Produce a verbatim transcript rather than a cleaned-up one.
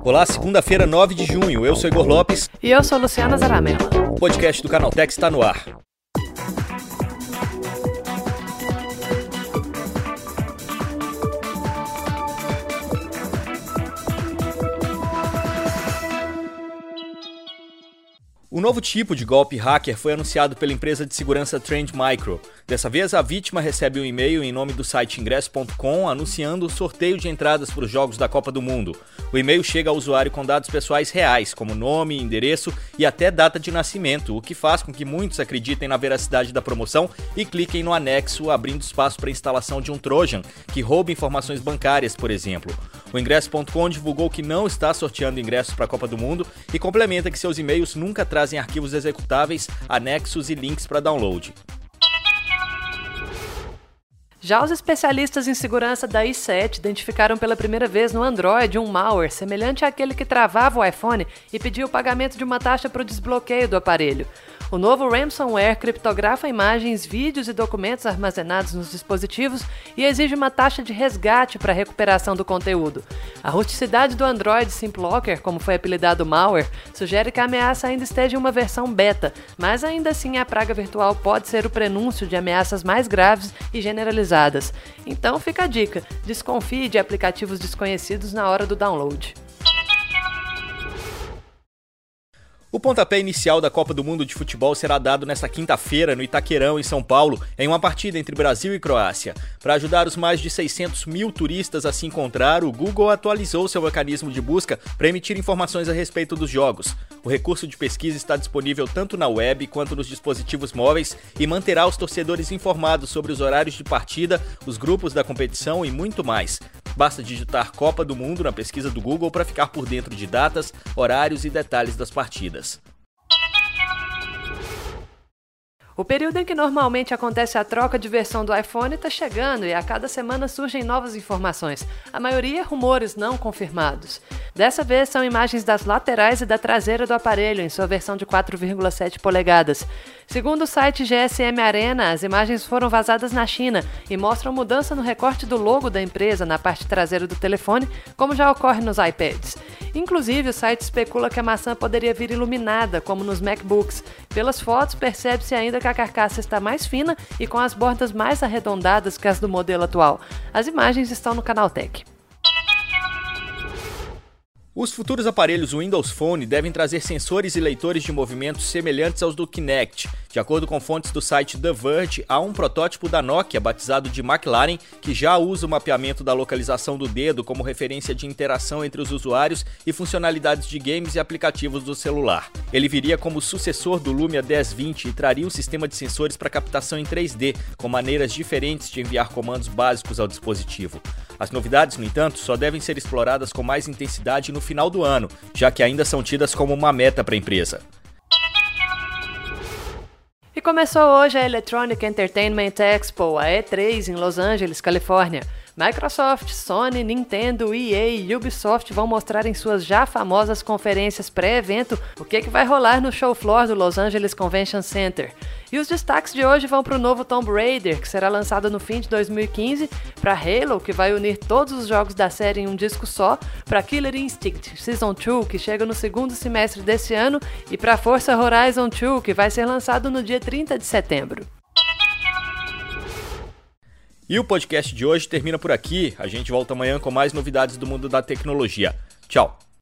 Olá, segunda-feira, nove de junho. Eu sou Igor Lopes. E eu sou Luciana Zaramella. O podcast do Canaltech está no ar. O novo tipo de golpe hacker foi anunciado pela empresa de segurança Trend Micro. Dessa vez, a vítima recebe um e-mail em nome do site ingresso ponto com anunciando o sorteio de entradas para os Jogos da Copa do Mundo. O e-mail chega ao usuário com dados pessoais reais, como nome, endereço e até data de nascimento, o que faz com que muitos acreditem na veracidade da promoção e cliquem no anexo, abrindo espaço para a instalação de um Trojan, que rouba informações bancárias, por exemplo. O ingresso ponto com divulgou que não está sorteando ingressos para a Copa do Mundo e complementa que seus e-mails nunca trazem arquivos executáveis, anexos e links para download. Já os especialistas em segurança da i sete identificaram pela primeira vez no Android um malware semelhante àquele que travava o iPhone e pedia o pagamento de uma taxa para o desbloqueio do aparelho. O novo ransomware criptografa imagens, vídeos e documentos armazenados nos dispositivos e exige uma taxa de resgate para a recuperação do conteúdo. A rusticidade do Android SimpLocker, como foi apelidado o malware, sugere que a ameaça ainda esteja em uma versão beta, mas ainda assim a praga virtual pode ser o prenúncio de ameaças mais graves e generalizadas. Então fica a dica, desconfie de aplicativos desconhecidos na hora do download. O pontapé inicial da Copa do Mundo de Futebol será dado nesta quinta-feira no Itaquerão, em São Paulo, em uma partida entre Brasil e Croácia. Para ajudar os mais de seiscentos mil turistas a se encontrar, o Google atualizou seu mecanismo de busca para emitir informações a respeito dos jogos. O recurso de pesquisa está disponível tanto na web quanto nos dispositivos móveis e manterá os torcedores informados sobre os horários de partida, os grupos da competição e muito mais. Basta digitar Copa do Mundo na pesquisa do Google para ficar por dentro de datas, horários e detalhes das partidas. O período em que normalmente acontece a troca de versão do iPhone está chegando e a cada semana surgem novas informações, a maioria rumores não confirmados. Dessa vez são imagens das laterais e da traseira do aparelho em sua versão de quatro vírgula sete polegadas. Segundo o site G S M Arena, as imagens foram vazadas na China e mostram mudança no recorte do logo da empresa na parte traseira do telefone, como já ocorre nos iPads. Inclusive, o site especula que a maçã poderia vir iluminada, como nos MacBooks. Pelas fotos, percebe-se ainda que a carcaça está mais fina e com as bordas mais arredondadas que as do modelo atual. As imagens estão no Canaltech. Os futuros aparelhos Windows Phone devem trazer sensores e leitores de movimentos semelhantes aos do Kinect. De acordo com fontes do site The Verge, há um protótipo da Nokia, batizado de McLaren, que já usa o mapeamento da localização do dedo como referência de interação entre os usuários e funcionalidades de games e aplicativos do celular. Ele viria como sucessor do Lumia dez vinte e traria um sistema de sensores para captação em três D, com maneiras diferentes de enviar comandos básicos ao dispositivo. As novidades, no entanto, só devem ser exploradas com mais intensidade no final do ano, já que ainda são tidas como uma meta para a empresa. E começou hoje a Electronic Entertainment Expo, a E três, em Los Angeles, Califórnia. Microsoft, Sony, Nintendo, E A e Ubisoft vão mostrar em suas já famosas conferências pré-evento o que, que vai rolar no show floor do Los Angeles Convention Center. E os destaques de hoje vão para o novo Tomb Raider, que será lançado no fim de dois mil e quinze, para Halo, que vai unir todos os jogos da série em um disco só, para Killer Instinct Season dois, que chega no segundo semestre desse ano, e para Forza Horizon dois, que vai ser lançado no dia trinta de setembro. E o podcast de hoje termina por aqui. A gente volta amanhã com mais novidades do mundo da tecnologia. Tchau!